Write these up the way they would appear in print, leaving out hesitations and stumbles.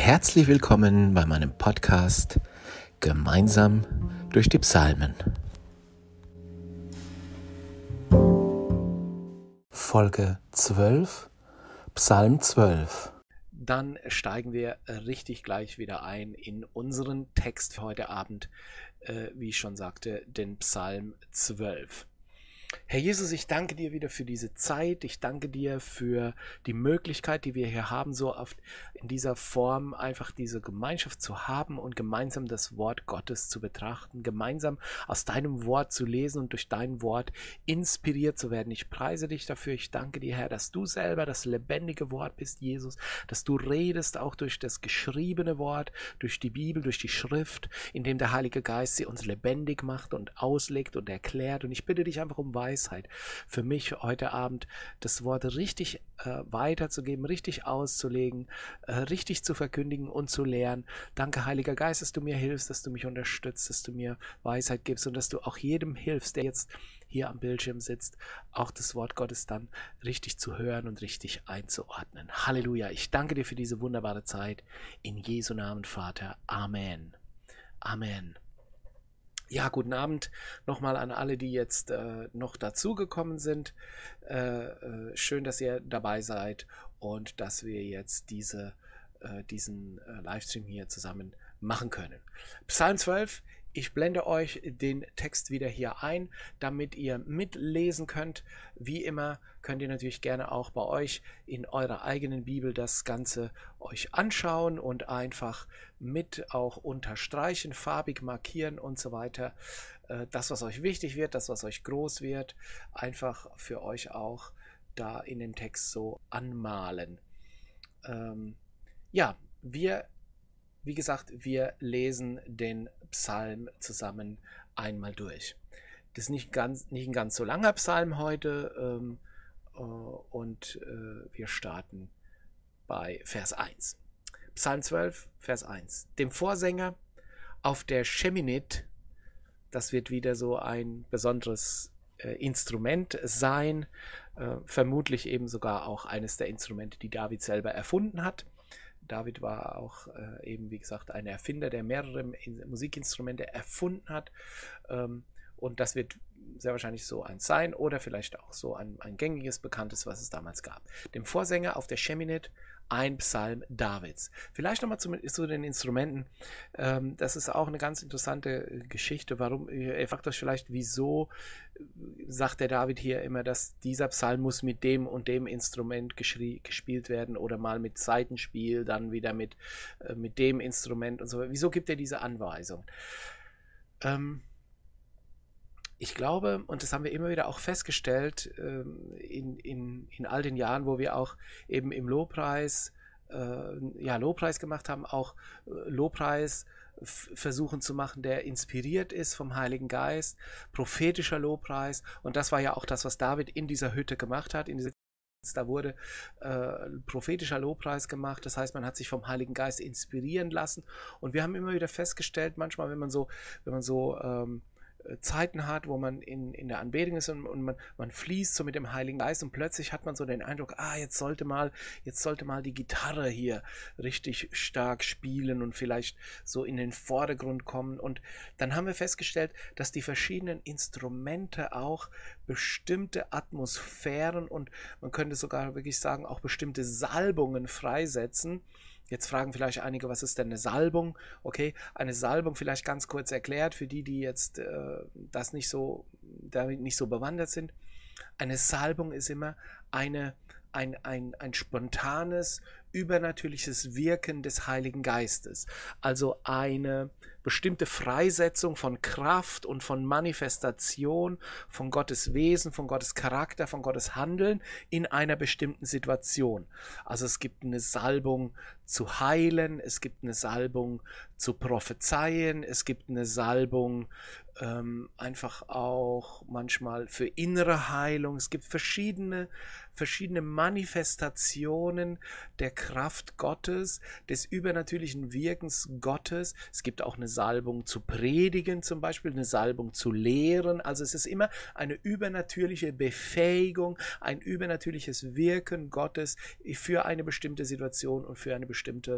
Herzlich willkommen bei meinem Podcast Gemeinsam durch die Psalmen. Folge 12, Psalm 12. Dann steigen wir richtig gleich wieder ein in unseren Text für heute Abend, wie ich schon sagte, den Psalm 12. Herr Jesus, ich danke dir wieder für diese Zeit. Ich danke dir für die Möglichkeit, die wir hier haben, so oft in dieser Form einfach diese Gemeinschaft zu haben und gemeinsam das Wort Gottes zu betrachten, gemeinsam aus deinem Wort zu lesen und durch dein Wort inspiriert zu werden. Ich preise dich dafür. Ich danke dir, Herr, dass du selber das lebendige Wort bist, Jesus, dass du redest auch durch das geschriebene Wort, durch die Bibel, durch die Schrift, indem der Heilige Geist sie uns lebendig macht und auslegt und erklärt. Und ich bitte dich einfach um Weisheit für mich heute Abend, das Wort richtig weiterzugeben, richtig auszulegen, richtig zu verkündigen und zu lehren. Danke, Heiliger Geist, dass du mir hilfst, dass du mich unterstützt, dass du mir Weisheit gibst und dass du auch jedem hilfst, der jetzt hier am Bildschirm sitzt, auch das Wort Gottes dann richtig zu hören und richtig einzuordnen. Halleluja, ich danke dir für diese wunderbare Zeit. In Jesu Namen, Vater. Amen. Amen. Ja, guten Abend nochmal an alle, die jetzt noch dazugekommen sind. Schön, dass ihr dabei seid und dass wir jetzt diesen Livestream hier zusammen machen können. Psalm 12, ich blende euch den Text wieder hier ein, damit ihr mitlesen könnt. Wie immer könnt ihr natürlich gerne auch bei euch in eurer eigenen Bibel das Ganze euch anschauen und einfach mit auch unterstreichen, farbig markieren und so weiter. Das, was euch wichtig wird, das, was euch groß wird, einfach für euch auch da in den Text so anmalen. Wie gesagt, wir lesen den Psalm zusammen einmal durch. Das ist nicht ein ganz so langer Psalm heute und wir starten bei Vers 1. Psalm 12, Vers 1. Dem Vorsänger auf der Scheminith, das wird wieder so ein besonderes Instrument sein, vermutlich eben sogar auch eines der Instrumente, die David selber erfunden hat. David war auch eben, wie gesagt, ein Erfinder, der mehrere Musikinstrumente erfunden hat. Und das wird sehr wahrscheinlich so eins sein oder vielleicht auch so ein gängiges, bekanntes, was es damals gab. Dem Vorsänger auf der Scheminith, ein Psalm Davids. Vielleicht nochmal zu den Instrumenten. Das ist auch eine ganz interessante Geschichte. Warum? Ihr fragt euch vielleicht, wieso sagt der David hier immer, dass dieser Psalm muss mit dem und dem Instrument gespielt werden oder mal mit Saitenspiel, dann wieder mit dem Instrument und so. Wieso gibt er diese Anweisung? Ich glaube, und das haben wir immer wieder auch festgestellt, in all den Jahren, wo wir auch eben im Lobpreis gemacht haben, auch Lobpreis versuchen zu machen, der inspiriert ist vom Heiligen Geist, prophetischer Lobpreis. Und das war ja auch das, was David in dieser Hütte gemacht hat. Da wurde prophetischer Lobpreis gemacht, das heißt, man hat sich vom Heiligen Geist inspirieren lassen. Und wir haben immer wieder festgestellt, manchmal, wenn man so Zeiten hat, wo man in der Anbetung ist und man fließt so mit dem Heiligen Geist und plötzlich hat man so den Eindruck, jetzt sollte mal die Gitarre hier richtig stark spielen und vielleicht so in den Vordergrund kommen. Und dann haben wir festgestellt, dass die verschiedenen Instrumente auch bestimmte Atmosphären und man könnte sogar wirklich sagen, auch bestimmte Salbungen freisetzen. Jetzt fragen vielleicht einige, was ist denn eine Salbung? Okay, eine Salbung vielleicht ganz kurz erklärt für die jetzt damit nicht so bewandert sind. Eine Salbung ist immer ein spontanes, übernatürliches Wirken des Heiligen Geistes. Also eine bestimmte Freisetzung von Kraft und von Manifestation von Gottes Wesen, von Gottes Charakter, von Gottes Handeln in einer bestimmten Situation. Also es gibt eine Salbung zu heilen, es gibt eine Salbung zu prophezeien, es gibt eine Salbung einfach auch manchmal für innere Heilung. Es gibt verschiedene Manifestationen der Kraft Gottes, des übernatürlichen Wirkens Gottes. Es gibt auch eine Salbung zu predigen zum Beispiel, eine Salbung zu lehren. Also es ist immer eine übernatürliche Befähigung, ein übernatürliches Wirken Gottes für eine bestimmte Situation und für eine bestimmte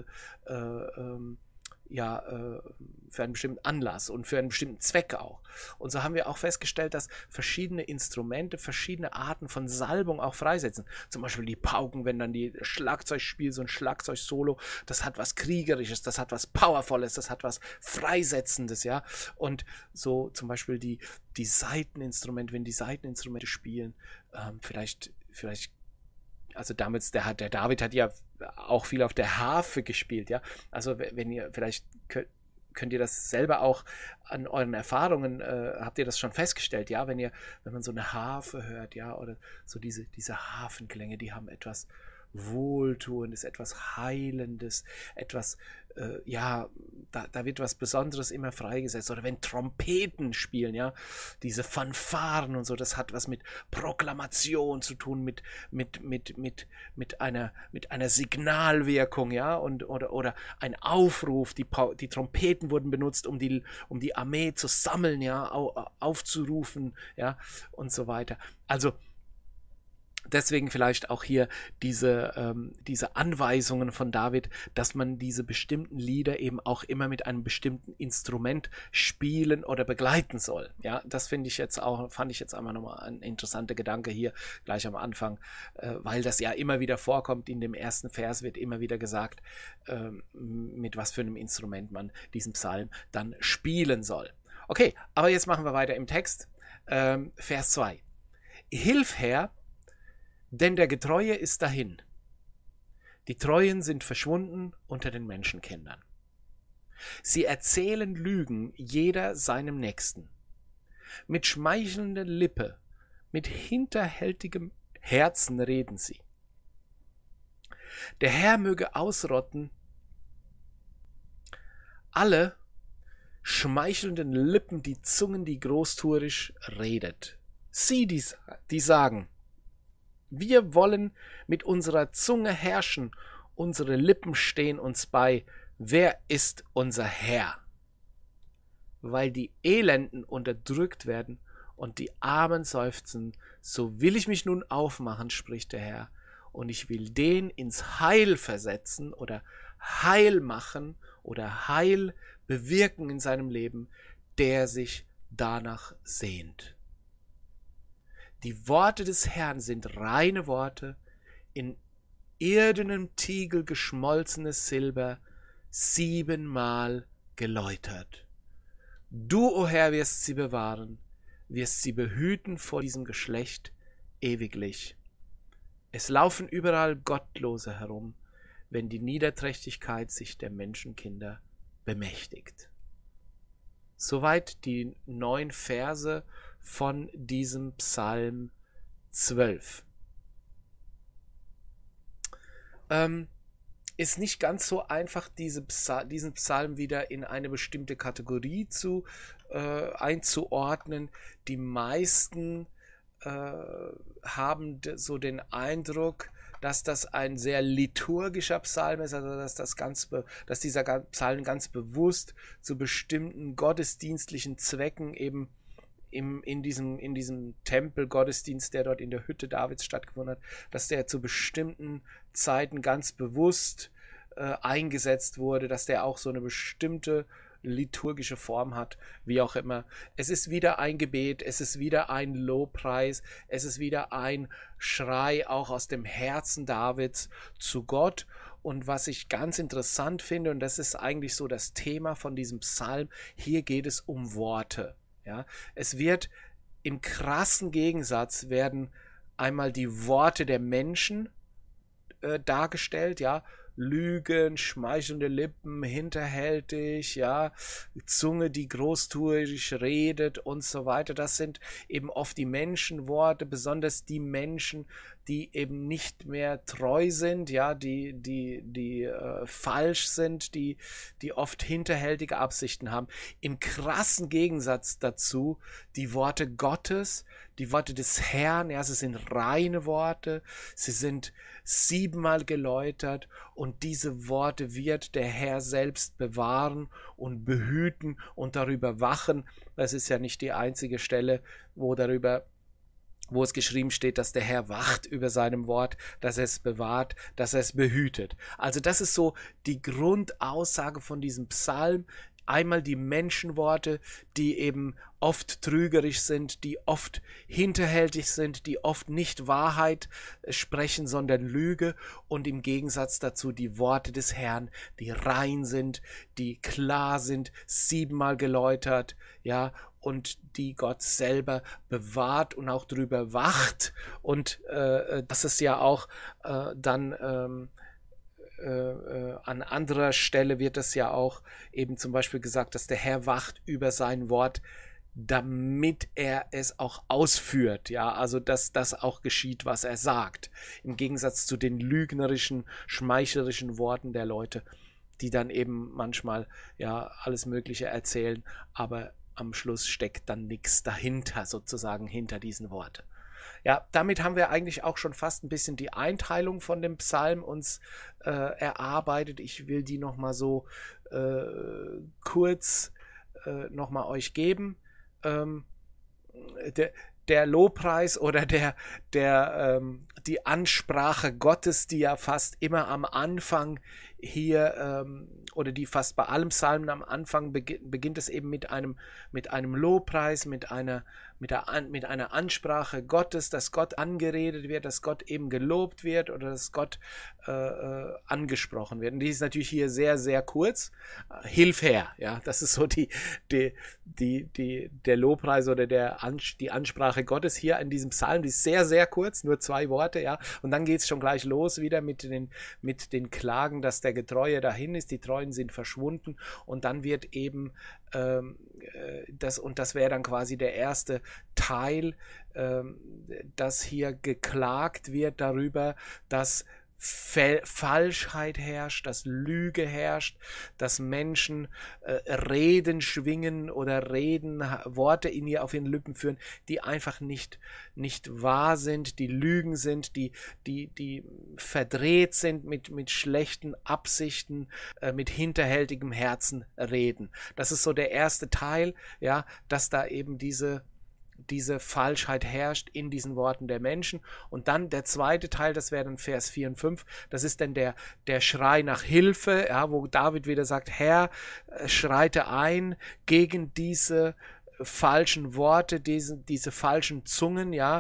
für einen bestimmten Anlass und für einen bestimmten Zweck auch. Und so haben wir auch festgestellt, dass verschiedene Instrumente, verschiedene Arten von Salbung auch freisetzen. Zum Beispiel die Pauken, wenn dann die Schlagzeug spielt, so ein Schlagzeug-Solo, das hat was Kriegerisches, das hat was Powervolles, das hat was Freisetzendes, ja. Und so zum Beispiel die Saiteninstrumente, wenn die Saiteninstrumente spielen, vielleicht also damals, der David hat ja auch viel auf der Harfe gespielt, ja. Also wenn ihr, vielleicht könnt ihr das selber auch an euren Erfahrungen, habt ihr das schon festgestellt, ja, wenn man so eine Harfe hört, ja, oder so diese Harfenklänge, die haben etwas Wohltuendes, etwas Heilendes, etwas, da wird was Besonderes immer freigesetzt. Oder wenn Trompeten spielen, ja, diese Fanfaren und so, das hat was mit Proklamation zu tun, mit einer Signalwirkung, ja, oder ein Aufruf, die Trompeten wurden benutzt, um die Armee zu sammeln, ja, aufzurufen, ja, und so weiter. Also deswegen vielleicht auch hier diese Anweisungen von David, dass man diese bestimmten Lieder eben auch immer mit einem bestimmten Instrument spielen oder begleiten soll. Ja, das fand ich jetzt einmal nochmal ein interessanter Gedanke hier gleich am Anfang, weil das ja immer wieder vorkommt. In dem ersten Vers wird immer wieder gesagt, mit was für einem Instrument man diesen Psalm dann spielen soll. Okay, aber jetzt machen wir weiter im Text. Vers 2. Hilf, Herr, denn der Getreue ist dahin. Die Treuen sind verschwunden unter den Menschenkindern. Sie erzählen Lügen, jeder seinem Nächsten. Mit schmeichelnder Lippe, mit hinterhältigem Herzen reden sie. Der Herr möge ausrotten alle schmeichelnden Lippen, die Zungen, die großtuerisch redet. Sie, die sagen, wir wollen mit unserer Zunge herrschen, unsere Lippen stehen uns bei. Wer ist unser Herr? Weil die Elenden unterdrückt werden und die Armen seufzen, so will ich mich nun aufmachen, spricht der Herr, und ich will den ins Heil versetzen oder Heil machen oder Heil bewirken in seinem Leben, der sich danach sehnt. Die Worte des Herrn sind reine Worte, in irdenem Tiegel geschmolzenes Silber, 7-mal geläutert. Du, o Herr, wirst sie bewahren, wirst sie behüten vor diesem Geschlecht ewiglich. Es laufen überall Gottlose herum, wenn die Niederträchtigkeit sich der Menschenkinder bemächtigt. Soweit die 9 Verse von diesem Psalm 12. Ist nicht ganz so einfach, diesen Psalm wieder in eine bestimmte Kategorie einzuordnen. Die meisten haben so den Eindruck, dass das ein sehr liturgischer Psalm ist, also dass dieser Psalm ganz bewusst zu bestimmten gottesdienstlichen Zwecken eben in diesem Tempelgottesdienst, der dort in der Hütte Davids stattgefunden hat, dass der zu bestimmten Zeiten ganz bewusst eingesetzt wurde, dass der auch so eine bestimmte liturgische Form hat, wie auch immer. Es ist wieder ein Gebet, es ist wieder ein Lobpreis, es ist wieder ein Schrei auch aus dem Herzen Davids zu Gott. Und was ich ganz interessant finde, und das ist eigentlich so das Thema von diesem Psalm, hier geht es um Worte. Ja? Es wird im krassen Gegensatz werden einmal die Worte der Menschen dargestellt, ja, Lügen, schmeichelnde Lippen, hinterhältig, ja, Zunge, die großtuerisch redet und so weiter. Das sind eben oft die Menschenworte, besonders die Menschen, die eben nicht mehr treu sind, ja, die falsch sind, die oft hinterhältige Absichten haben. Im krassen Gegensatz dazu die Worte Gottes, die Worte des Herrn, ja, sie sind reine Worte, sie sind 7-mal geläutert und diese Worte wird der Herr selbst bewahren und behüten und darüber wachen. Das ist ja nicht die einzige Stelle, wo es geschrieben steht, dass der Herr wacht über seinem Wort, dass er es bewahrt, dass er es behütet. Also das ist so die Grundaussage von diesem Psalm. Einmal die Menschenworte, die eben oft trügerisch sind, die oft hinterhältig sind, die oft nicht Wahrheit sprechen, sondern Lüge. Und im Gegensatz dazu die Worte des Herrn, die rein sind, die klar sind, 7-mal geläutert, ja, und die Gott selber bewahrt und auch drüber wacht. Und das ist ja auch dann an anderer Stelle wird es ja auch eben zum Beispiel gesagt, dass der Herr wacht über sein Wort, damit er es auch ausführt, ja, also dass das auch geschieht, was er sagt, im Gegensatz zu den lügnerischen, schmeichlerischen Worten der Leute, die dann eben manchmal ja alles Mögliche erzählen, aber am Schluss steckt dann nichts dahinter, sozusagen hinter diesen Worten. Ja, damit haben wir eigentlich auch schon fast ein bisschen die Einteilung von dem Psalm uns erarbeitet. Ich will die nochmal so kurz nochmal euch geben. Der Lobpreis oder die Ansprache Gottes, die ja fast immer am Anfang hier oder die fast bei allem Psalmen am Anfang beginnt es eben mit einem Lobpreis, mit einer Ansprache Gottes, dass Gott angeredet wird, dass Gott eben gelobt wird oder dass Gott angesprochen wird. Und die ist natürlich hier sehr, sehr kurz. Hilf her, ja, das ist so der Lobpreis oder die Ansprache Gottes hier in diesem Psalm, die ist sehr, sehr kurz, nur 2 Worte, ja, und dann geht es schon gleich los wieder mit den Klagen, dass der Getreue dahin ist, die Treuen sind verschwunden und dann wird eben das wäre dann quasi der erste Teil, dass hier geklagt wird darüber, dass Falschheit herrscht, dass Lüge herrscht, dass Menschen Reden schwingen oder Worte auf ihren Lippen führen, die einfach nicht wahr sind, die Lügen sind, die verdreht sind mit schlechten Absichten, mit hinterhältigem Herzen reden. Das ist so der erste Teil, ja, dass da eben diese Falschheit herrscht in diesen Worten der Menschen. Und dann der zweite Teil, das wäre dann Vers 4 und 5, das ist dann der Schrei nach Hilfe, ja, wo David wieder sagt, Herr, schreite ein gegen diese falschen Worte, diese falschen Zungen, ja,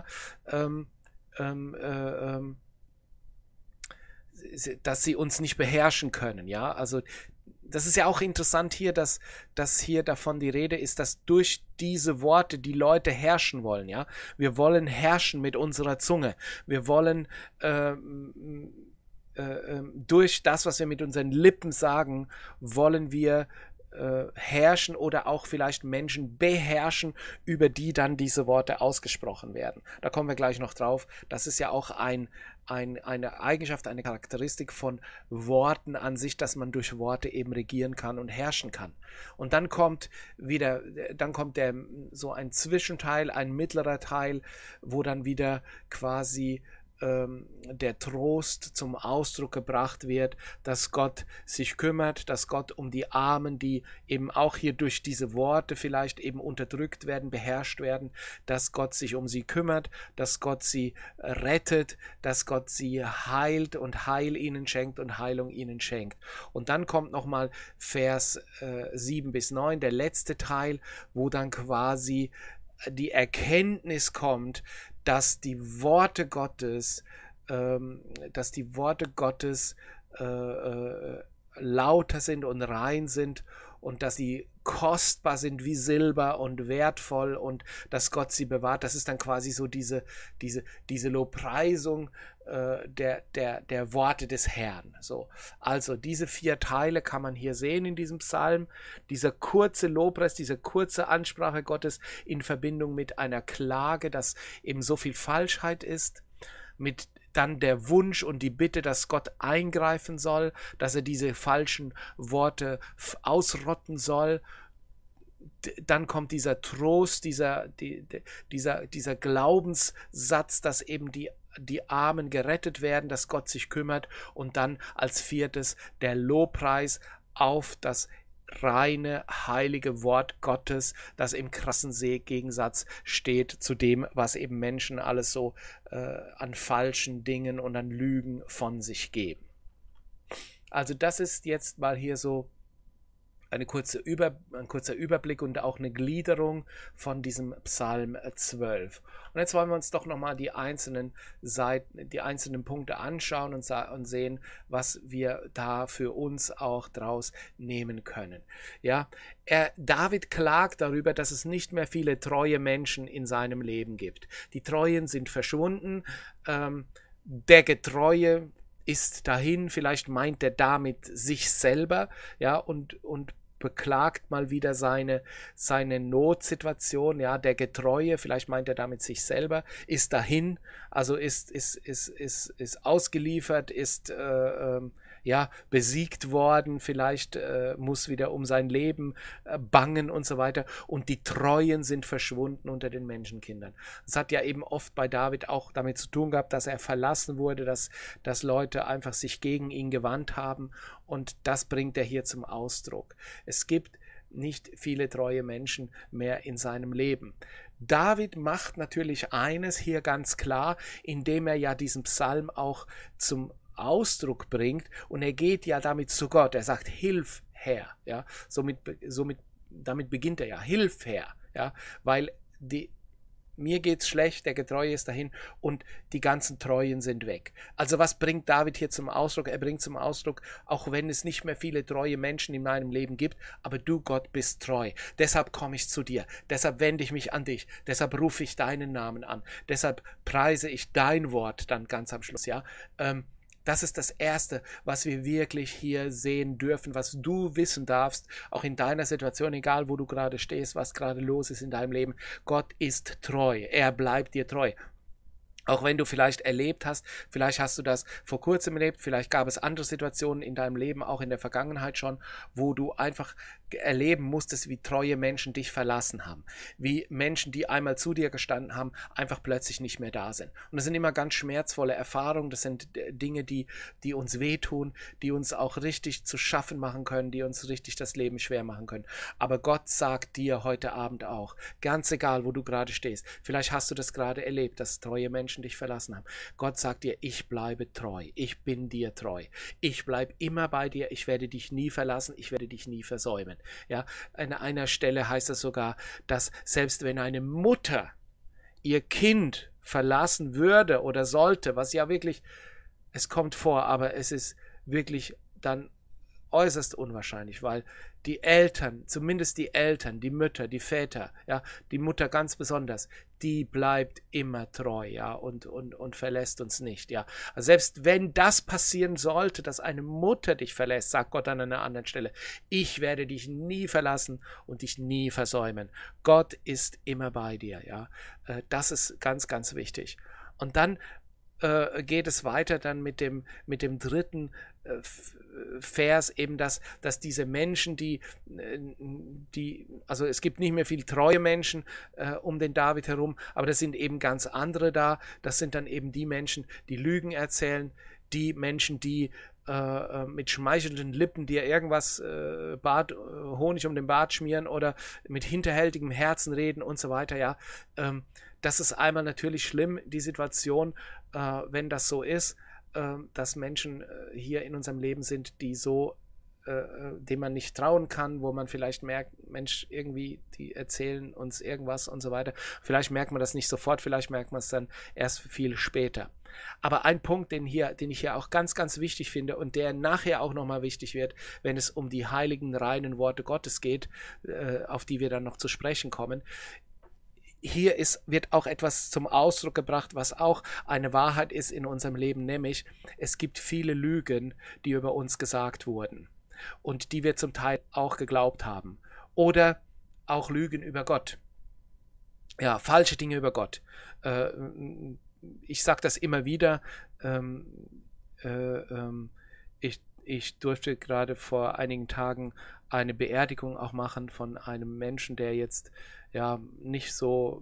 dass sie uns nicht beherrschen können, ja, also das ist ja auch interessant hier, dass hier davon die Rede ist, dass durch diese Worte die Leute herrschen wollen, ja. Wir wollen herrschen mit unserer Zunge. Wir wollen durch das, was wir mit unseren Lippen sagen, wollen wir herrschen oder auch vielleicht Menschen beherrschen, über die dann diese Worte ausgesprochen werden. Da kommen wir gleich noch drauf. Das ist ja auch eine Eigenschaft, eine Charakteristik von Worten an sich, dass man durch Worte eben regieren kann und herrschen kann. Und dann kommt so ein Zwischenteil, ein mittlerer Teil, wo dann wieder quasi der Trost zum Ausdruck gebracht wird, dass Gott sich kümmert, dass Gott um die Armen, die eben auch hier durch diese Worte vielleicht eben unterdrückt werden, beherrscht werden, dass Gott sich um sie kümmert, dass Gott sie rettet, dass Gott sie heilt und Heil ihnen schenkt und Heilung ihnen schenkt. Und dann kommt nochmal Vers 7 bis 9, der letzte Teil, wo dann quasi die Erkenntnis kommt, dass die Worte Gottes lauter sind und rein sind und dass sie kostbar sind wie Silber und wertvoll und dass Gott sie bewahrt. Das ist dann quasi so diese Lobpreisung der Worte des Herrn. So. Also diese 4 Teile kann man hier sehen in diesem Psalm. Dieser kurze Lobpreis, diese kurze Ansprache Gottes in Verbindung mit einer Klage, dass eben so viel Falschheit ist, mit dann der Wunsch und die Bitte, dass Gott eingreifen soll, dass er diese falschen Worte ausrotten soll. Dann kommt dieser Trost, dieser Glaubenssatz, dass eben die Armen gerettet werden, dass Gott sich kümmert. Und dann als 4. der Lobpreis auf das reine, heilige Wort Gottes, das im krassen Gegensatz steht zu dem, was eben Menschen alles so an falschen Dingen und an Lügen von sich geben. Also das ist jetzt mal hier so ein kurzer Überblick und auch eine Gliederung von diesem Psalm 12. Und jetzt wollen wir uns doch nochmal die einzelnen Punkte anschauen und sehen, was wir da für uns auch draus nehmen können. Ja, David klagt darüber, dass es nicht mehr viele treue Menschen in seinem Leben gibt. Die Treuen sind verschwunden, der Getreue ist dahin, vielleicht meint er damit sich selber, ja, und beklagt mal wieder seine Notsituation, ja, der Getreue, vielleicht meint er damit sich selber, ist dahin, also ist ausgeliefert, ist besiegt worden, vielleicht muss wieder um sein Leben bangen und so weiter, und die Treuen sind verschwunden unter den Menschenkindern. Das hat ja eben oft bei David auch damit zu tun gehabt, dass er verlassen wurde, dass Leute einfach sich gegen ihn gewandt haben, und das bringt er hier zum Ausdruck. Es gibt nicht viele treue Menschen mehr in seinem Leben. David macht natürlich eines hier ganz klar, indem er ja diesen Psalm auch zum Ausdruck bringt, und er geht ja damit zu Gott. Er sagt, Hilf, Herr. Ja, damit beginnt er ja, Hilf, Herr. Ja, weil mir geht's schlecht, der Getreue ist dahin und die ganzen Treuen sind weg. Also was bringt David hier zum Ausdruck? Er bringt zum Ausdruck, auch wenn es nicht mehr viele treue Menschen in meinem Leben gibt, aber du, Gott, bist treu. Deshalb komme ich zu dir, deshalb wende ich mich an dich, deshalb rufe ich deinen Namen an, deshalb preise ich dein Wort dann ganz am Schluss, ja. Das ist das Erste, was wir wirklich hier sehen dürfen, was du wissen darfst, auch in deiner Situation, egal wo du gerade stehst, was gerade los ist in deinem Leben. Gott ist treu, er bleibt dir treu. Auch wenn du vielleicht erlebt hast, vielleicht hast du das vor kurzem erlebt, vielleicht gab es andere Situationen in deinem Leben, auch in der Vergangenheit schon, wo du einfach erleben musstest, wie treue Menschen dich verlassen haben, wie Menschen, die einmal zu dir gestanden haben, einfach plötzlich nicht mehr da sind. Und das sind immer ganz schmerzvolle Erfahrungen, das sind Dinge, die uns wehtun, die uns auch richtig zu schaffen machen können, die uns richtig das Leben schwer machen können. Aber Gott sagt dir heute Abend auch, ganz egal, wo du gerade stehst, vielleicht hast du das gerade erlebt, dass treue Menschen dich verlassen haben. Gott sagt dir, ich bleibe treu, ich bin dir treu, ich bleibe immer bei dir, ich werde dich nie verlassen, ich werde dich nie versäumen. Ja, an einer Stelle heißt es sogar, dass selbst wenn eine Mutter ihr Kind verlassen würde oder sollte, was ja wirklich, es kommt vor, aber es ist wirklich dann äußerst unwahrscheinlich, weil die Eltern, zumindest die Eltern, die Mütter, die Väter, ja, die Mutter ganz besonders, die bleibt immer treu, ja, und verlässt uns nicht, ja. Also selbst wenn das passieren sollte, dass eine Mutter dich verlässt, sagt Gott an einer anderen Stelle, ich werde dich nie verlassen und dich nie versäumen. Gott ist immer bei dir, ja. Das ist ganz, ganz wichtig. Und dann geht es weiter dann mit dem dritten Vers, eben, dass diese Menschen, also es gibt nicht mehr viel treue Menschen um den David herum, aber das sind eben ganz andere da. Das sind dann eben die Menschen, die Lügen erzählen, die Menschen, die mit schmeichelnden Lippen dir irgendwas Honig um den Bart schmieren oder mit hinterhältigem Herzen reden und so weiter, ja. Das ist einmal natürlich schlimm, die Situation, wenn das so ist, dass Menschen hier in unserem Leben sind, die so dem man nicht trauen kann, wo man vielleicht merkt, Mensch, irgendwie, die erzählen uns irgendwas und so weiter. Vielleicht merkt man das nicht sofort, vielleicht merkt man es dann erst viel später. Aber ein Punkt, den ich hier auch ganz, ganz wichtig finde und der nachher auch nochmal wichtig wird, wenn es um die heiligen, reinen Worte Gottes geht, auf die wir dann noch zu sprechen kommen. Hier wird auch etwas zum Ausdruck gebracht, was auch eine Wahrheit ist in unserem Leben, nämlich es gibt viele Lügen, die über uns gesagt wurden und die wir zum Teil auch geglaubt haben. Oder auch Lügen über Gott. Ja, falsche Dinge über Gott. Ich sage das immer wieder. Ich durfte gerade vor einigen Tagen eine Beerdigung auch machen von einem Menschen, der jetzt ja nicht so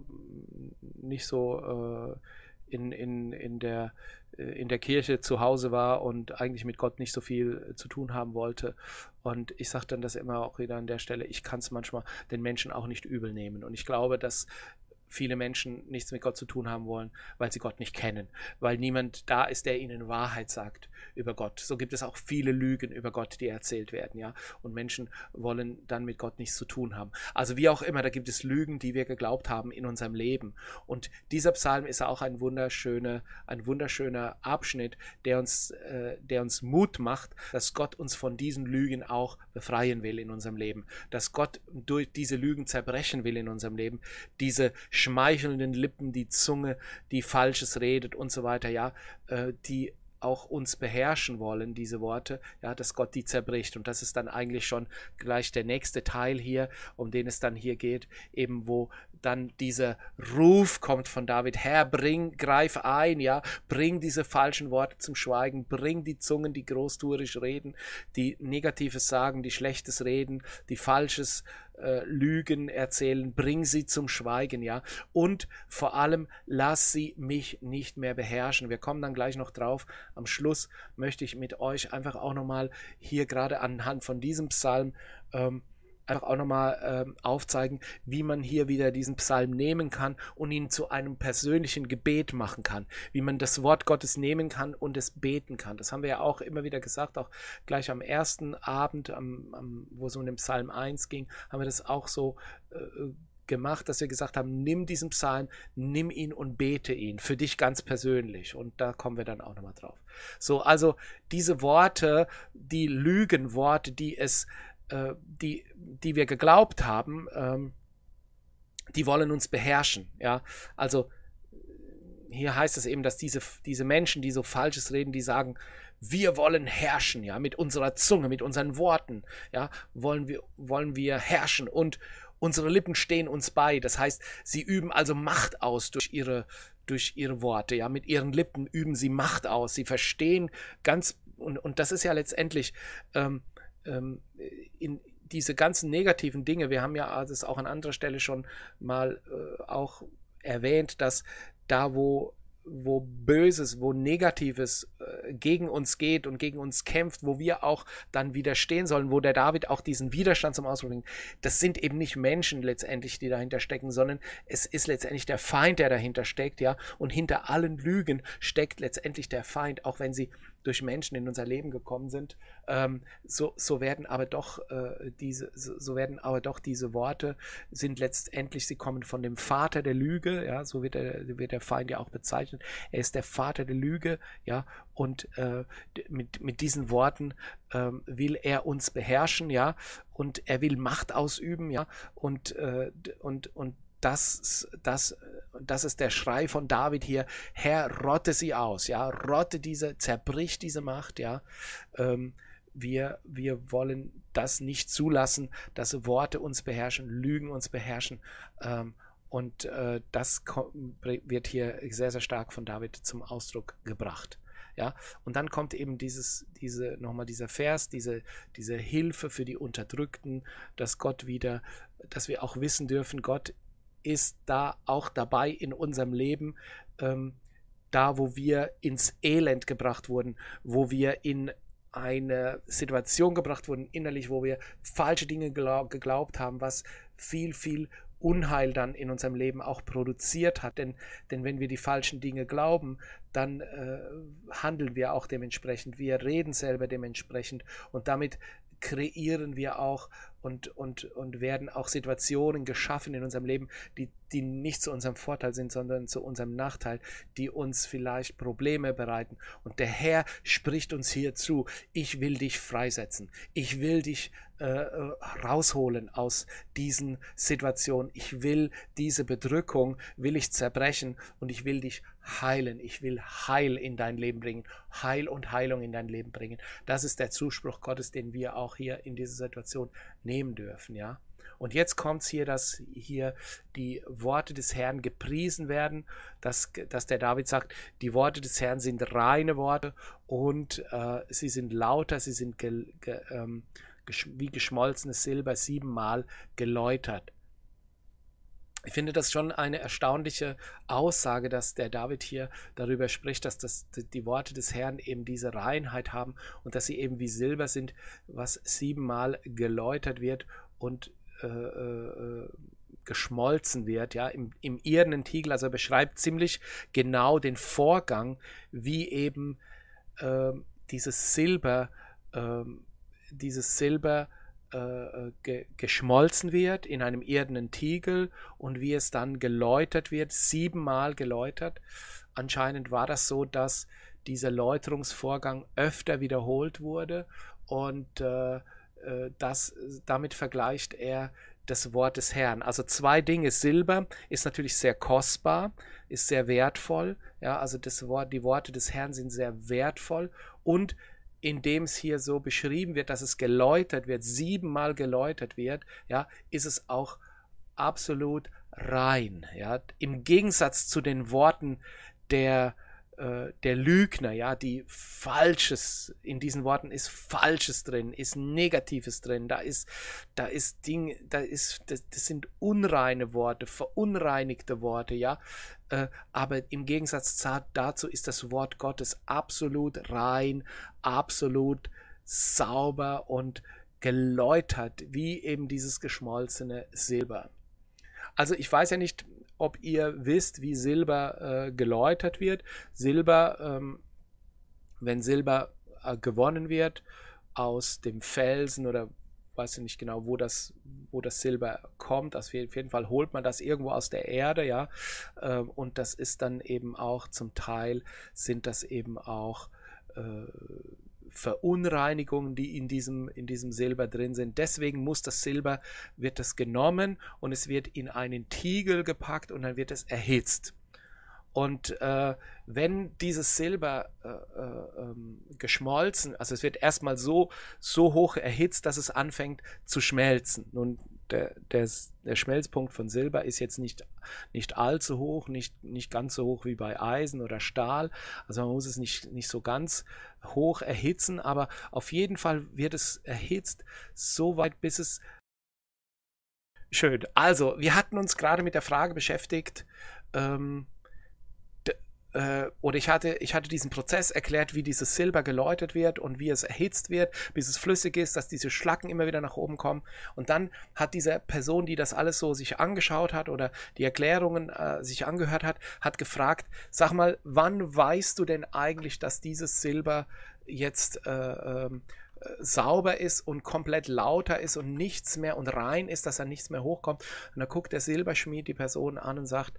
in der Kirche zu Hause war und eigentlich mit Gott nicht so viel zu tun haben wollte. Und ich sage dann das immer auch wieder an der Stelle, ich kann es manchmal den Menschen auch nicht übel nehmen. Und ich glaube, dass viele Menschen nichts mit Gott zu tun haben wollen, weil sie Gott nicht kennen, weil niemand da ist, der ihnen Wahrheit sagt über Gott. So gibt es auch viele Lügen über Gott, die erzählt werden, ja, und Menschen wollen dann mit Gott nichts zu tun haben. Also wie auch immer, da gibt es Lügen, die wir geglaubt haben in unserem Leben. Und dieser Psalm ist auch ein wunderschöner Abschnitt, der uns Mut macht, dass Gott uns von diesen Lügen auch befreien will in unserem Leben, dass Gott durch diese Lügen zerbrechen will in unserem Leben, diese schmeichelnden Lippen, die Zunge, die Falsches redet und so weiter, ja, die auch uns beherrschen wollen, diese Worte, ja, dass Gott die zerbricht. Und das ist dann eigentlich schon gleich der nächste Teil hier, um den es dann hier geht, eben wo dann dieser Ruf kommt von David, Herr, greif ein, ja, bring diese falschen Worte zum Schweigen, bring die Zungen, die großtuerisch reden, die Negatives sagen, die Schlechtes reden, die Falsches Lügen erzählen, bring sie zum Schweigen, ja, und vor allem lass sie mich nicht mehr beherrschen. Wir kommen dann gleich noch drauf. Am Schluss möchte ich mit euch einfach auch nochmal hier gerade anhand von diesem Psalm einfach auch nochmal aufzeigen, wie man hier wieder diesen Psalm nehmen kann und ihn zu einem persönlichen Gebet machen kann, wie man das Wort Gottes nehmen kann und es beten kann. Das haben wir ja auch immer wieder gesagt, auch gleich am ersten Abend, wo es um den Psalm 1 ging, haben wir das auch so gemacht, dass wir gesagt haben, nimm diesen Psalm, nimm ihn und bete ihn für dich ganz persönlich. Und da kommen wir dann auch nochmal drauf. So, also diese Worte, die Lügenworte, die wir geglaubt haben, die wollen uns beherrschen. Ja? Also hier heißt es eben, dass diese Menschen, die so Falsches reden, die sagen, wir wollen herrschen, ja, mit unserer Zunge, mit unseren Worten, ja, wollen wir herrschen und unsere Lippen stehen uns bei. Das heißt, sie üben also Macht aus durch ihre Worte, ja, mit ihren Lippen üben sie Macht aus. Sie verstehen und das ist ja letztendlich in diese ganzen negativen Dinge, wir haben ja das auch an anderer Stelle schon mal auch erwähnt, dass da, wo Böses, wo Negatives gegen uns geht und gegen uns kämpft, wo wir auch dann widerstehen sollen, wo der David auch diesen Widerstand zum Ausdruck bringt, das sind eben nicht Menschen letztendlich, die dahinter stecken, sondern es ist letztendlich der Feind, der dahinter steckt, ja, und hinter allen Lügen steckt letztendlich der Feind, auch wenn sie durch Menschen in unser Leben gekommen sind, so werden aber doch diese Worte sind letztendlich, sie kommen von dem Vater der Lüge, ja, so wird der Feind ja auch bezeichnet. Er ist der Vater der Lüge, ja, und mit diesen Worten will er uns beherrschen, ja, und er will Macht ausüben, ja, und das ist der Schrei von David hier, Herr, rotte sie aus, ja, zerbrich diese Macht, ja, wir wollen das nicht zulassen, dass Worte uns beherrschen, Lügen uns beherrschen, und das wird hier sehr, sehr stark von David zum Ausdruck gebracht. Ja, und dann kommt eben nochmal dieser Vers, diese Hilfe für die Unterdrückten, dass wir auch wissen dürfen, Gott ist da auch dabei in unserem Leben, da wo wir ins Elend gebracht wurden, wo wir in eine Situation gebracht wurden, innerlich, wo wir falsche Dinge geglaubt haben, was viel, viel Unheil dann in unserem Leben auch produziert hat. Denn wenn wir die falschen Dinge glauben, dann handeln wir auch dementsprechend, wir reden selber dementsprechend und damit kreieren wir auch und werden auch Situationen geschaffen in unserem Leben, die nicht zu unserem Vorteil sind, sondern zu unserem Nachteil, die uns vielleicht Probleme bereiten. Und der Herr spricht uns hier zu: Ich will dich freisetzen. Ich will dich rausholen aus diesen Situationen. Ich will diese Bedrückung, will ich zerbrechen und ich will dich heilen. Ich will Heil in dein Leben bringen. Heil und Heilung in dein Leben bringen. Das ist der Zuspruch Gottes, den wir auch hier in dieser Situation nehmen dürfen, ja. Und jetzt kommt es hier, dass hier die Worte des Herrn gepriesen werden, dass der David sagt, die Worte des Herrn sind reine Worte und sie sind lauter, sie sind wie geschmolzenes Silber 7-mal geläutert. Ich finde das schon eine erstaunliche Aussage, dass der David hier darüber spricht, dass die Worte des Herrn eben diese Reinheit haben und dass sie eben wie Silber sind, was 7-mal geläutert wird und geschmolzen wird, ja, im irdenen Tiegel. Also er beschreibt ziemlich genau den Vorgang, wie eben dieses Silber geschmolzen wird in einem irdenen Tiegel und wie es dann geläutert wird, 7-mal geläutert. Anscheinend war das so, dass dieser Läuterungsvorgang öfter wiederholt wurde und damit vergleicht er das Wort des Herrn. Also 2 Dinge. Silber ist natürlich sehr kostbar, ist sehr wertvoll. Ja, also die Worte des Herrn sind sehr wertvoll und indem es hier so beschrieben wird, dass es geläutert wird, 7-mal geläutert wird, ja, ist es auch absolut rein. Ja. Im Gegensatz zu den Worten der Lügner, ja, die Falsches, in diesen Worten ist Falsches drin, ist Negatives drin, das sind unreine Worte, verunreinigte Worte, ja, aber im Gegensatz dazu ist das Wort Gottes absolut rein, absolut sauber und geläutert, wie eben dieses geschmolzene Silber. Also ich weiß ja nicht, ob ihr wisst, wie Silber geläutert wird. Wenn Silber gewonnen wird aus dem Felsen oder weiß ich nicht genau, wo das Silber kommt. Auf jeden Fall holt man das irgendwo aus der Erde, ja. Und das ist dann eben auch zum Teil, sind das eben auch Verunreinigungen, die in diesem Silber drin sind. Deswegen wird das genommen und es wird in einen Tiegel gepackt und dann wird es erhitzt. Und wenn dieses Silber geschmolzen, also es wird erstmal so hoch erhitzt, dass es anfängt zu schmelzen. Nun, der Schmelzpunkt von Silber ist jetzt nicht allzu hoch, nicht ganz so hoch wie bei Eisen oder Stahl. Also man muss es nicht so ganz hoch erhitzen, aber auf jeden Fall wird es erhitzt, so weit bis es schön. Also, wir hatten uns gerade mit der Frage beschäftigt, oder ich hatte diesen Prozess erklärt, wie dieses Silber geläutert wird und wie es erhitzt wird, bis es flüssig ist, dass diese Schlacken immer wieder nach oben kommen. Und dann hat diese Person, die das alles so sich angeschaut hat oder die Erklärungen sich angehört hat gefragt, sag mal, wann weißt du denn eigentlich, dass dieses Silber jetzt sauber ist und komplett lauter ist und nichts mehr und rein ist, dass da nichts mehr hochkommt? Und da guckt der Silberschmied die Person an und sagt,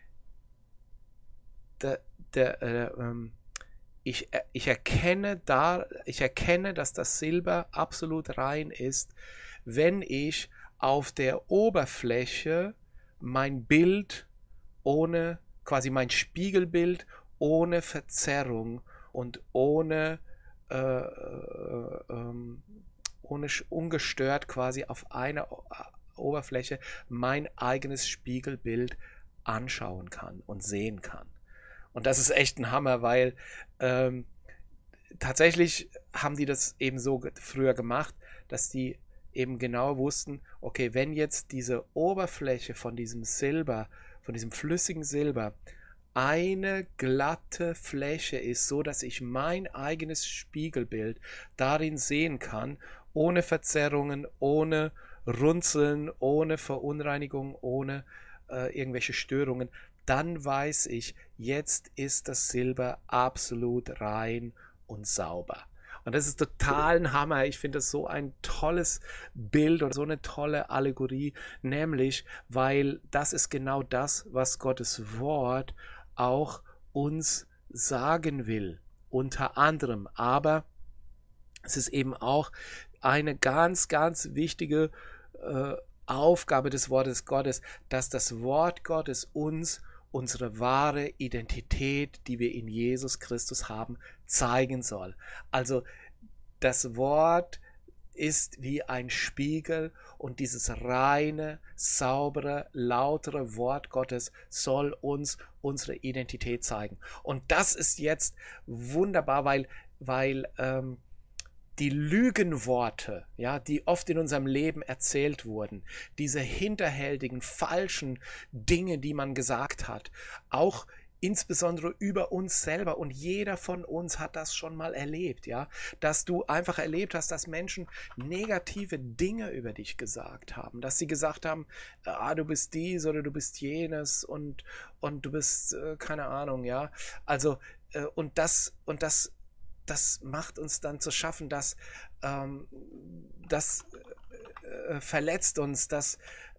ich erkenne, dass das Silber absolut rein ist, wenn ich auf der Oberfläche mein Bild quasi mein Spiegelbild ohne Verzerrung und ohne ungestört quasi auf einer Oberfläche mein eigenes Spiegelbild anschauen kann und sehen kann. Und das ist echt ein Hammer, weil tatsächlich haben die das eben so früher gemacht, dass die eben genau wussten, okay, wenn jetzt diese Oberfläche von diesem Silber, von diesem flüssigen Silber, eine glatte Fläche ist, so dass ich mein eigenes Spiegelbild darin sehen kann, ohne Verzerrungen, ohne Runzeln, ohne Verunreinigung, ohne irgendwelche Störungen, dann weiß ich, jetzt ist das Silber absolut rein und sauber. Und das ist total ein Hammer. Ich finde das so ein tolles Bild und so eine tolle Allegorie, nämlich, weil das ist genau das, was Gottes Wort auch uns sagen will, unter anderem. Aber es ist eben auch eine ganz, ganz wichtige Aufgabe des Wortes Gottes, dass das Wort Gottes uns unsere wahre Identität, die wir in Jesus Christus haben, zeigen soll. Also das Wort ist wie ein Spiegel und dieses reine, saubere, lautere Wort Gottes soll uns unsere Identität zeigen. Und das ist jetzt wunderbar, weil die Lügenworte, ja, die oft in unserem Leben erzählt wurden, diese hinterhältigen, falschen Dinge, die man gesagt hat, auch insbesondere über uns selber, und jeder von uns hat das schon mal erlebt, ja, dass du einfach erlebt hast, dass Menschen negative Dinge über dich gesagt haben, dass sie gesagt haben, du bist dies oder du bist jenes und du bist, keine Ahnung, ja, also und das macht uns dann zu schaffen, dass das verletzt uns, das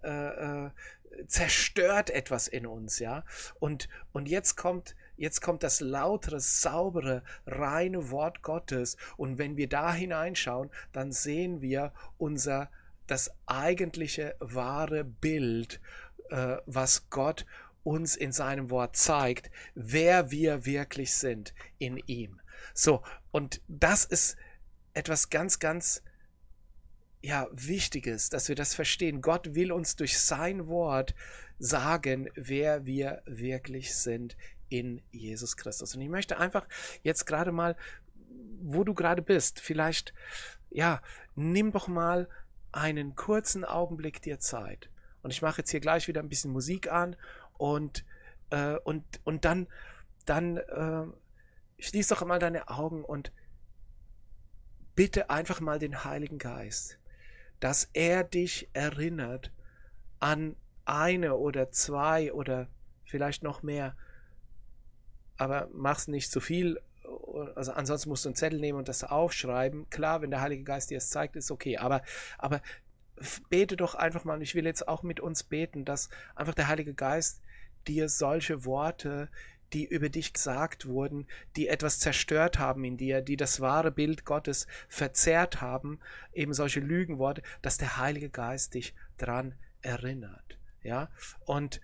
zerstört etwas in uns, ja. Und jetzt kommt das lautere, saubere, reine Wort Gottes. Und wenn wir da hineinschauen, dann sehen wir das eigentliche wahre Bild, was Gott uns in seinem Wort zeigt, wer wir wirklich sind in ihm. So, und das ist etwas ganz, ganz Wichtiges, dass wir das verstehen. Gott will uns durch sein Wort sagen, wer wir wirklich sind in Jesus Christus. Und ich möchte einfach jetzt gerade mal, wo du gerade bist, vielleicht, nimm doch mal einen kurzen Augenblick dir Zeit. Und ich mache jetzt hier gleich wieder ein bisschen Musik an und dann schließ doch mal deine Augen und bitte einfach mal den Heiligen Geist, dass er dich erinnert an eine oder zwei oder vielleicht noch mehr, aber mach's nicht zu viel, also ansonsten musst du einen Zettel nehmen und das aufschreiben. Klar, wenn der Heilige Geist dir es zeigt, ist okay, aber bete doch einfach mal, und ich will jetzt auch mit uns beten, dass einfach der Heilige Geist dir solche Worte, die über dich gesagt wurden, die etwas zerstört haben in dir, die das wahre Bild Gottes verzerrt haben, eben solche Lügenworte, dass der Heilige Geist dich dran erinnert. Ja, und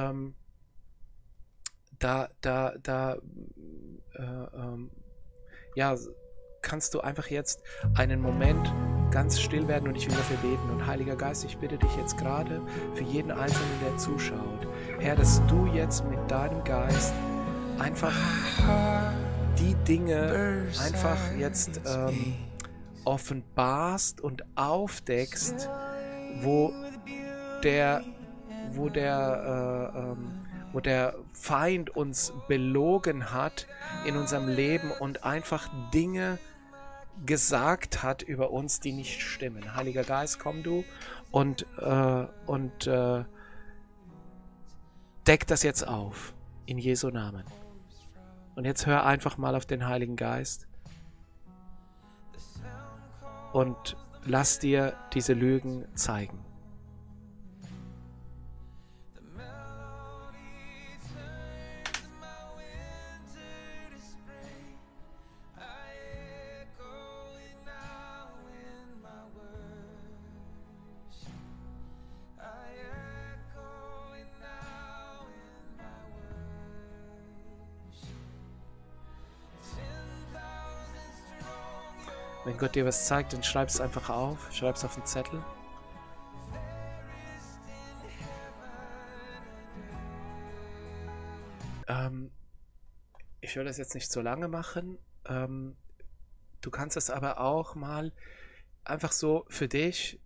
kannst du einfach jetzt einen Moment ganz still werden und ich will dafür beten. Und Heiliger Geist, ich bitte dich jetzt gerade für jeden Einzelnen, der zuschaut, Herr, dass du jetzt mit deinem Geist einfach die Dinge einfach jetzt offenbarst und aufdeckst, wo der Feind uns belogen hat in unserem Leben und einfach Dinge gesagt hat über uns, die nicht stimmen. Heiliger Geist, komm du und deck das jetzt auf, in Jesu Namen. Und jetzt hör einfach mal auf den Heiligen Geist und lass dir diese Lügen zeigen. Wenn Gott dir was zeigt, dann schreib es einfach auf, schreib es auf den Zettel. Ich will das jetzt nicht so lange machen. Du kannst es aber auch mal einfach so für dich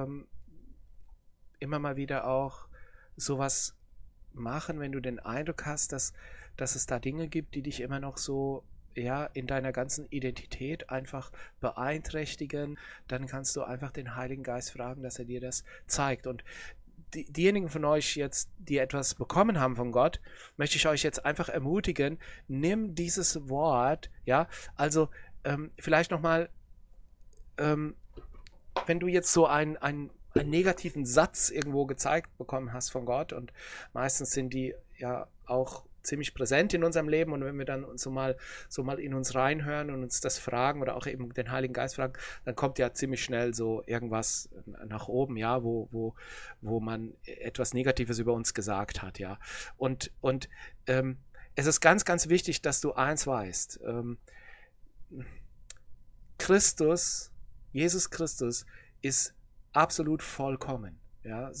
immer mal wieder auch sowas machen, wenn du den Eindruck hast, dass es da Dinge gibt, die dich immer noch so in deiner ganzen Identität einfach beeinträchtigen, dann kannst du einfach den Heiligen Geist fragen, dass er dir das zeigt. Und diejenigen von euch jetzt, die etwas bekommen haben von Gott, möchte ich euch jetzt einfach ermutigen, nimm dieses Wort, also vielleicht nochmal, wenn du jetzt so einen negativen Satz irgendwo gezeigt bekommen hast von Gott, und meistens sind die ja auch ziemlich präsent in unserem Leben, und wenn wir dann so mal in uns reinhören und uns das fragen oder auch eben den Heiligen Geist fragen, dann kommt ja ziemlich schnell so irgendwas nach oben, ja, wo man etwas Negatives über uns gesagt hat, ja. Und es ist ganz, ganz wichtig, dass du eins weißt. Jesus Christus ist absolut vollkommen. Ja,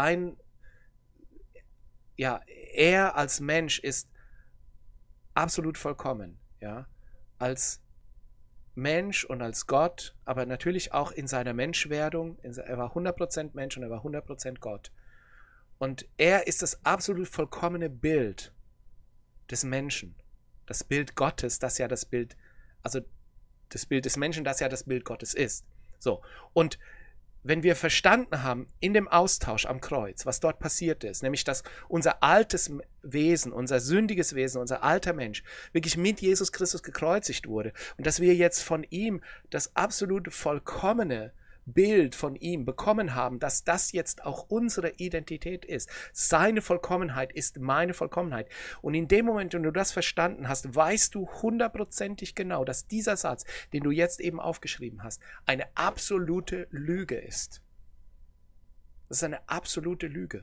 er als Mensch ist absolut vollkommen. Ja, als Mensch und als Gott, aber natürlich auch in seiner Menschwerdung. Er war 100% Mensch und er war 100% Gott. Und er ist das absolut vollkommene Bild des Menschen. Das Bild Gottes, das ja das Bild des Menschen, das ja das Bild Gottes ist. So, und wenn wir verstanden haben in dem Austausch am Kreuz, was dort passiert ist, nämlich dass unser altes Wesen, unser sündiges Wesen, unser alter Mensch wirklich mit Jesus Christus gekreuzigt wurde und dass wir jetzt von ihm das absolute vollkommene Bild von ihm bekommen haben, dass das jetzt auch unsere Identität ist. Seine Vollkommenheit ist meine Vollkommenheit. Und in dem Moment, wenn du das verstanden hast, weißt du 100%ig genau, dass dieser Satz, den du jetzt eben aufgeschrieben hast, eine absolute Lüge ist. Das ist eine absolute Lüge.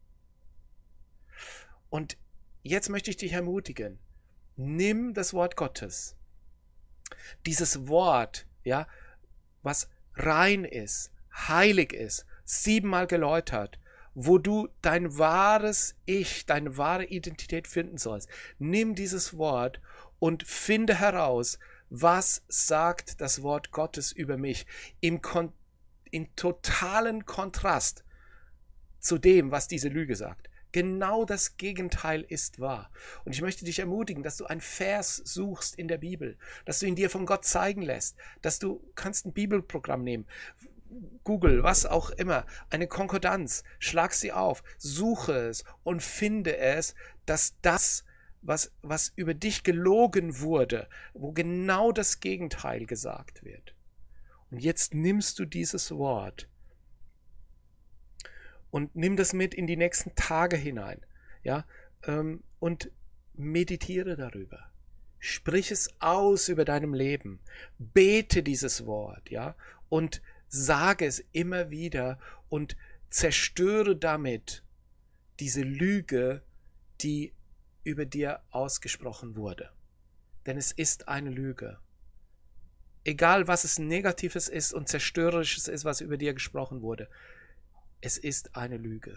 Und jetzt möchte ich dich ermutigen, nimm das Wort Gottes, dieses Wort, ja, was rein ist, heilig ist, 7-mal geläutert, wo du dein wahres Ich, deine wahre Identität finden sollst. Nimm dieses Wort und finde heraus, was sagt das Wort Gottes über mich in totalen Kontrast zu dem, was diese Lüge sagt. Genau das Gegenteil ist wahr. Und ich möchte dich ermutigen, dass du einen Vers suchst in der Bibel, dass du ihn dir von Gott zeigen lässt, dass du kannst ein Bibelprogramm nehmen, Google, was auch immer, eine Konkordanz, schlag sie auf, suche es und finde es, dass das, was über dich gelogen wurde, wo genau das Gegenteil gesagt wird. Und jetzt nimmst du dieses Wort und nimm das mit in die nächsten Tage hinein, ja, und meditiere darüber. Sprich es aus über deinem Leben. Bete dieses Wort, ja, und sage es immer wieder und zerstöre damit diese Lüge, die über dir ausgesprochen wurde. Denn es ist eine Lüge. Egal, was es Negatives ist und Zerstörerisches ist, was über dir gesprochen wurde. Es ist eine Lüge.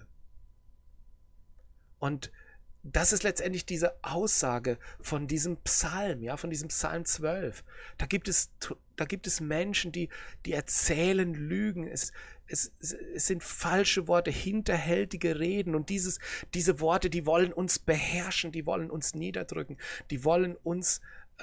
Und das ist letztendlich diese Aussage von diesem Psalm, ja, von diesem Psalm 12. Da gibt es Menschen, die erzählen Lügen. Es sind falsche Worte, hinterhältige Reden. Und diese Worte, die wollen uns beherrschen, die wollen uns niederdrücken, die wollen uns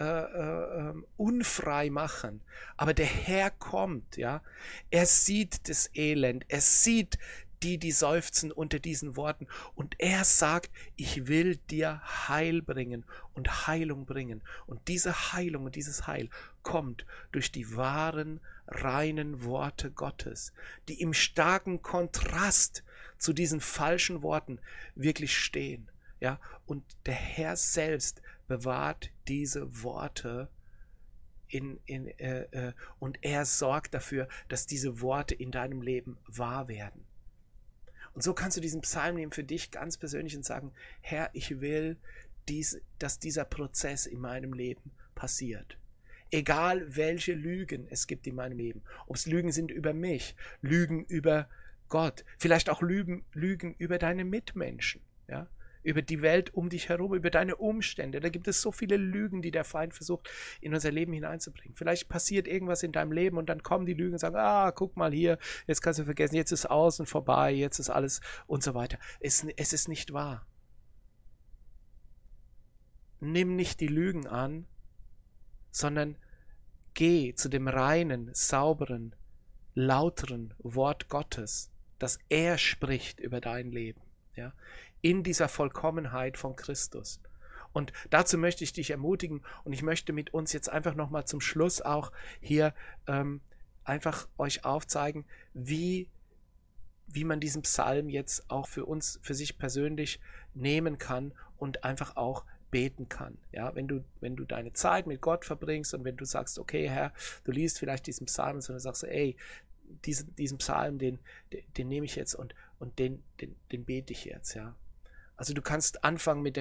unfrei machen. Aber der Herr kommt, ja. Er sieht das Elend, er sieht die seufzen unter diesen Worten. Und er sagt, ich will dir Heil bringen und Heilung bringen. Und diese Heilung und dieses Heil kommt durch die wahren, reinen Worte Gottes, die im starken Kontrast zu diesen falschen Worten wirklich stehen. Ja? Und der Herr selbst bewahrt diese Worte und er sorgt dafür, dass diese Worte in deinem Leben wahr werden. Und so kannst du diesen Psalm nehmen für dich ganz persönlich und sagen, Herr, ich will, dass dieser Prozess in meinem Leben passiert. Egal, welche Lügen es gibt in meinem Leben. Ob es Lügen sind über mich, Lügen über Gott, vielleicht auch Lügen über deine Mitmenschen, ja? Über die Welt um dich herum, über deine Umstände. Da gibt es so viele Lügen, die der Feind versucht, in unser Leben hineinzubringen. Vielleicht passiert irgendwas in deinem Leben und dann kommen die Lügen und sagen, guck mal hier, jetzt kannst du vergessen, jetzt ist aus und vorbei, jetzt ist alles und so weiter. Es ist nicht wahr. Nimm nicht die Lügen an, sondern geh zu dem reinen, sauberen, lauteren Wort Gottes, das er spricht über dein Leben. Ja? In dieser Vollkommenheit von Christus. Und dazu möchte ich dich ermutigen und ich möchte mit uns jetzt einfach nochmal zum Schluss auch hier einfach euch aufzeigen, wie man diesen Psalm jetzt auch für uns, für sich persönlich nehmen kann und einfach auch beten kann. Ja, wenn du deine Zeit mit Gott verbringst und wenn du sagst, okay, Herr, du liest vielleicht diesen Psalm und du sagst, ey, diesen Psalm, den nehme ich jetzt und den bete ich jetzt, ja. Also du kannst anfangen mit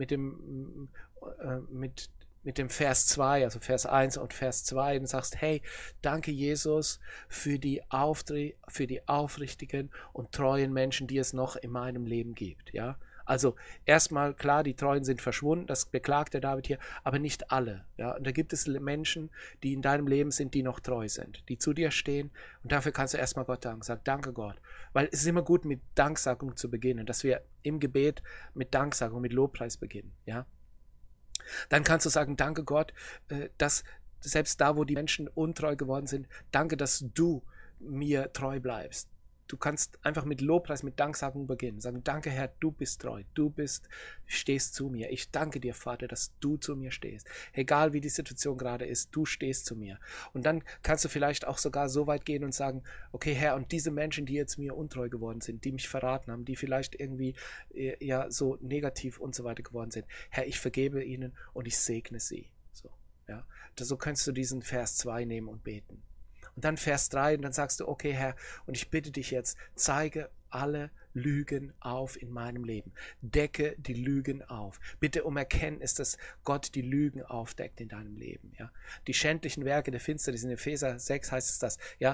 dem Vers 2, also Vers 1 und Vers 2 und sagst, hey, danke Jesus für die aufrichtigen und treuen Menschen, die es noch in meinem Leben gibt, ja. Also erstmal, klar, die Treuen sind verschwunden, das beklagt der David hier, aber nicht alle. Ja? Und da gibt es Menschen, die in deinem Leben sind, die noch treu sind, die zu dir stehen und dafür kannst du erstmal Gott danken. Sag, danke Gott. Weil es ist immer gut, mit Danksagung zu beginnen, dass wir im Gebet mit Danksagung, mit Lobpreis beginnen. Ja? Dann kannst du sagen, danke Gott, dass selbst da, wo die Menschen untreu geworden sind, danke, dass du mir treu bleibst. Du kannst einfach mit Lobpreis, mit Danksagung beginnen. Sagen, danke Herr, du bist treu, stehst zu mir. Ich danke dir, Vater, dass du zu mir stehst. Egal wie die Situation gerade ist, du stehst zu mir. Und dann kannst du vielleicht auch sogar so weit gehen und sagen, okay Herr, und diese Menschen, die jetzt mir untreu geworden sind, die mich verraten haben, die vielleicht irgendwie ja so negativ und so weiter geworden sind, Herr, ich vergebe ihnen und ich segne sie. So, ja. So kannst du diesen Vers 2 nehmen und beten. Und dann Vers 3 und dann sagst du, okay Herr, und ich bitte dich jetzt, zeige alle Lügen auf in meinem Leben. Decke die Lügen auf. Bitte um Erkenntnis, dass Gott die Lügen aufdeckt in deinem Leben. Ja? Die schändlichen Werke der Finsternis, in Epheser 6 heißt es das, ja,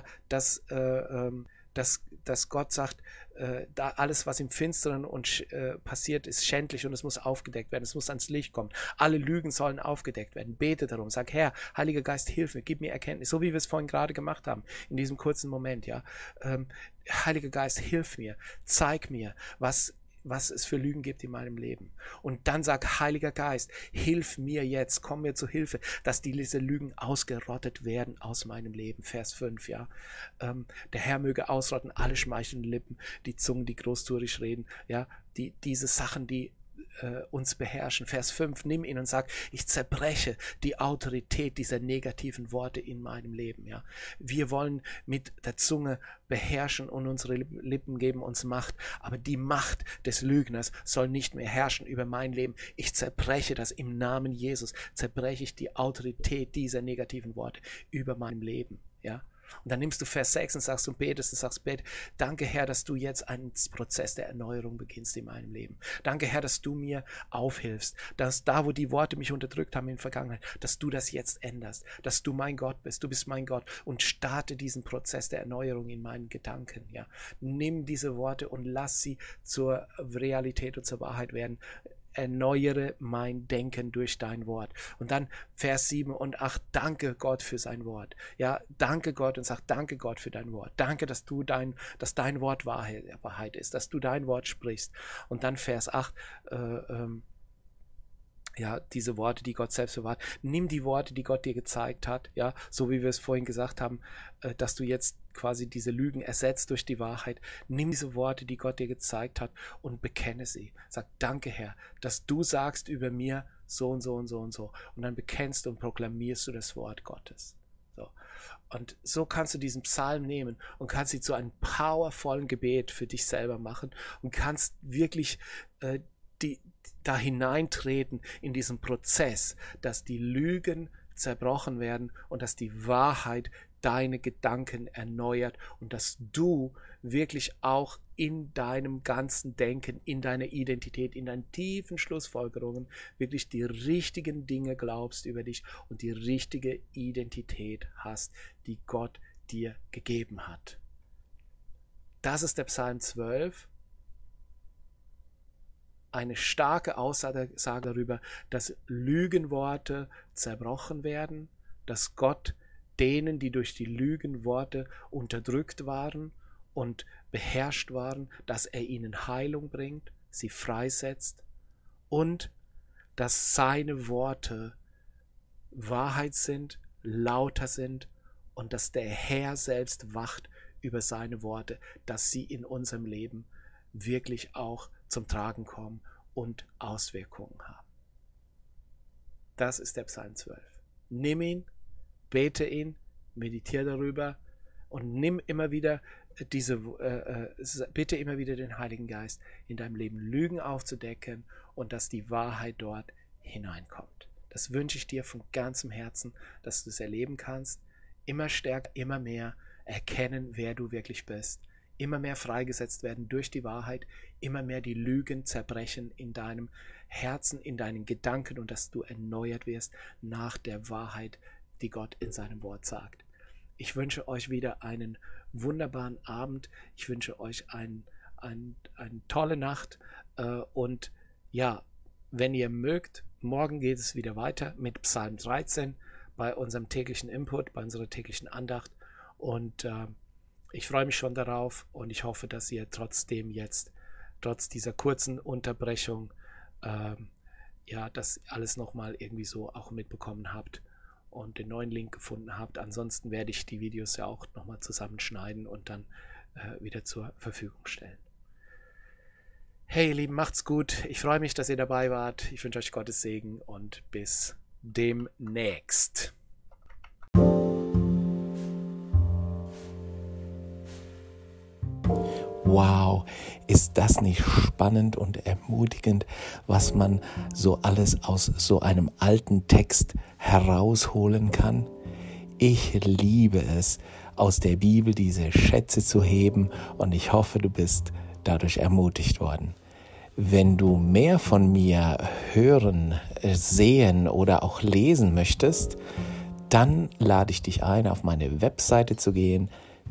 dass Gott sagt, da alles, was im Finsteren passiert, ist schändlich und es muss aufgedeckt werden, es muss ans Licht kommen. Alle Lügen sollen aufgedeckt werden. Bete darum, sag, Herr, Heiliger Geist, hilf mir, gib mir Erkenntnis, so wie wir es vorhin gerade gemacht haben, in diesem kurzen Moment. Ja, Heiliger Geist, hilf mir, zeig mir, was es für Lügen gibt in meinem Leben. Und dann sag, Heiliger Geist, hilf mir jetzt, komm mir zu Hilfe, dass diese Lügen ausgerottet werden aus meinem Leben. Vers 5, ja. Der Herr möge ausrotten alle schmeichelnden Lippen, die Zungen, die großtuerisch reden, ja, diese Sachen, die uns beherrschen. Vers 5, nimm ihn und sag, ich zerbreche die Autorität dieser negativen Worte in meinem Leben. Ja. Wir wollen mit der Zunge beherrschen und unsere Lippen geben uns Macht, aber die Macht des Lügners soll nicht mehr herrschen über mein Leben. Ich zerbreche das im Namen Jesus, zerbreche ich die Autorität dieser negativen Worte über meinem Leben. Ja. Und dann nimmst du Vers 6 und sagst und betest und sagst, danke Herr, dass du jetzt einen Prozess der Erneuerung beginnst in meinem Leben. Danke Herr, dass du mir aufhilfst, dass da, wo die Worte mich unterdrückt haben in der Vergangenheit, dass du das jetzt änderst, dass du mein Gott bist, du bist mein Gott und starte diesen Prozess der Erneuerung in meinen Gedanken. Ja. Nimm diese Worte und lass sie zur Realität und zur Wahrheit werden. Erneuere mein Denken durch dein Wort. Und dann Vers 7 und 8, danke Gott für sein Wort. Ja, danke Gott und sag danke Gott für dein Wort. Danke, dass dein Wort Wahrheit ist, dass du dein Wort sprichst. Und dann Vers 8, ja, diese Worte, die Gott selbst bewahrt. Nimm die Worte, die Gott dir gezeigt hat, ja, so wie wir es vorhin gesagt haben, dass du jetzt quasi diese Lügen ersetzt durch die Wahrheit. Nimm diese Worte, die Gott dir gezeigt hat und bekenne sie. Sag, danke Herr, dass du sagst über mir so und so und so und so. Und dann bekennst und proklamierst du das Wort Gottes. So. Und so kannst du diesen Psalm nehmen und kannst sie zu einem powervollen Gebet für dich selber machen und kannst wirklich da hineintreten in diesen Prozess, dass die Lügen zerbrochen werden und dass die Wahrheit deine Gedanken erneuert und dass du wirklich auch in deinem ganzen Denken, in deiner Identität, in deinen tiefen Schlussfolgerungen wirklich die richtigen Dinge glaubst über dich und die richtige Identität hast, die Gott dir gegeben hat. Das ist der Psalm 12. Eine starke Aussage darüber, dass Lügenworte zerbrochen werden, dass Gott denen, die durch die Lügenworte unterdrückt waren und beherrscht waren, dass er ihnen Heilung bringt, sie freisetzt und dass seine Worte Wahrheit sind, lauter sind und dass der Herr selbst wacht über seine Worte, dass sie in unserem Leben wirklich auch zum Tragen kommen und Auswirkungen haben. Das ist der Psalm 12. Nimm ihn, bete ihn, meditiere darüber und nimm immer wieder bitte immer wieder den Heiligen Geist in deinem Leben Lügen aufzudecken und dass die Wahrheit dort hineinkommt. Das wünsche ich dir von ganzem Herzen, dass du es erleben kannst. Immer stärker, immer mehr erkennen, wer du wirklich bist. Immer mehr freigesetzt werden durch die Wahrheit, immer mehr die Lügen zerbrechen in deinem Herzen, in deinen Gedanken und dass du erneuert wirst nach der Wahrheit, die Gott in seinem Wort sagt. Ich wünsche euch wieder einen wunderbaren Abend. Ich wünsche euch eine tolle Nacht. Und ja, wenn ihr mögt, morgen geht es wieder weiter mit Psalm 13 bei unserem täglichen Input, bei unserer täglichen Andacht. Und ich freue mich schon darauf und ich hoffe, dass ihr trotzdem jetzt, trotz dieser kurzen Unterbrechung, das alles nochmal irgendwie so auch mitbekommen habt und den neuen Link gefunden habt. Ansonsten werde ich die Videos ja auch nochmal zusammenschneiden und dann wieder zur Verfügung stellen. Hey ihr Lieben, macht's gut. Ich freue mich, dass ihr dabei wart. Ich wünsche euch Gottes Segen und bis demnächst. Wow, ist das nicht spannend und ermutigend, was man so alles aus so einem alten Text herausholen kann? Ich liebe es, aus der Bibel diese Schätze zu heben und ich hoffe, du bist dadurch ermutigt worden. Wenn du mehr von mir hören, sehen oder auch lesen möchtest, dann lade ich dich ein, auf meine Webseite zu gehen,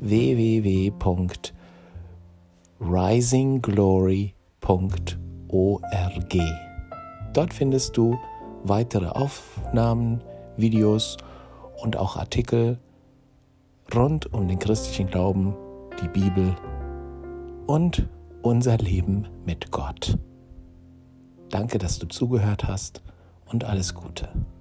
www.risingglory.org. Dort findest du weitere Aufnahmen, Videos und auch Artikel rund um den christlichen Glauben, die Bibel und unser Leben mit Gott. Danke, dass du zugehört hast und alles Gute.